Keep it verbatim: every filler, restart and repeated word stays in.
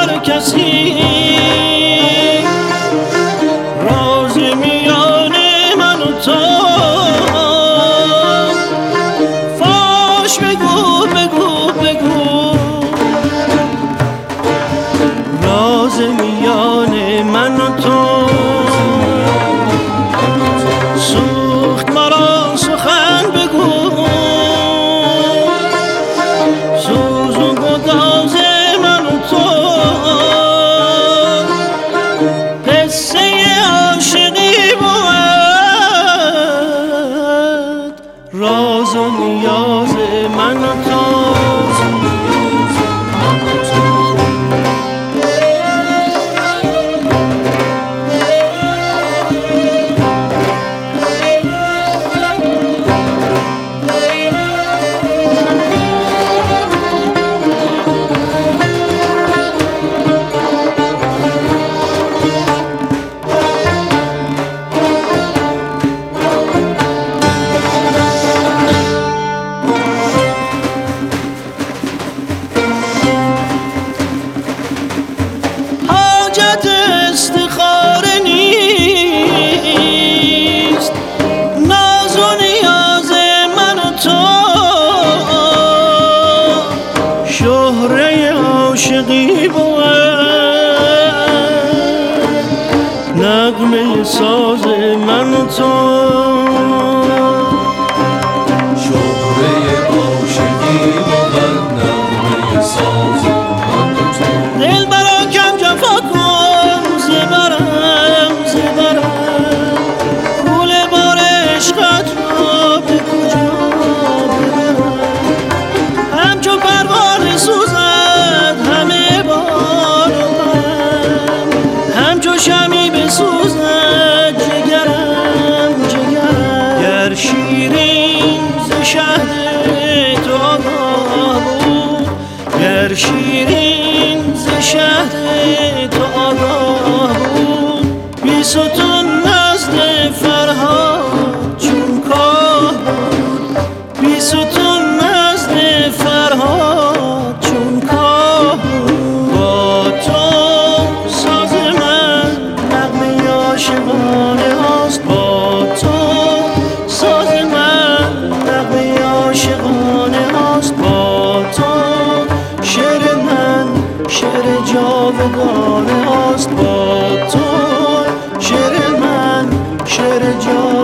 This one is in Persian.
هر کسی راز میان من و تو فاش بگو بگو بگو راز میان من و تو سوخت مرا سخن بگو سوز و گداز من و تو قصه عاشقی بود راز و نیاز من و تو عاشقی بود نغمه ساز من و تو شهره عاشقی بود نغمه ساز من و تو دل برا کم جفا کن زبرم زبرم پول بار عشقت را به کجا ببرم همچو پروانه سوزد همه بارم همچو شمی بسوزد جگرم جگرم گر شیرین ز شهد تو آگاه بود گر شیرین ز شهد تو آگاه بود بی ستون نزد فرهاد چون کاه بود بی ستون نزد فرهاد چون کاه بود با تو ساز من نغمه عاشقانه هاست با تو ساز من نغمه عاشقانه هاست با تو شعر من شعر جاودانه هاست با تو شعر من شعر جاودانه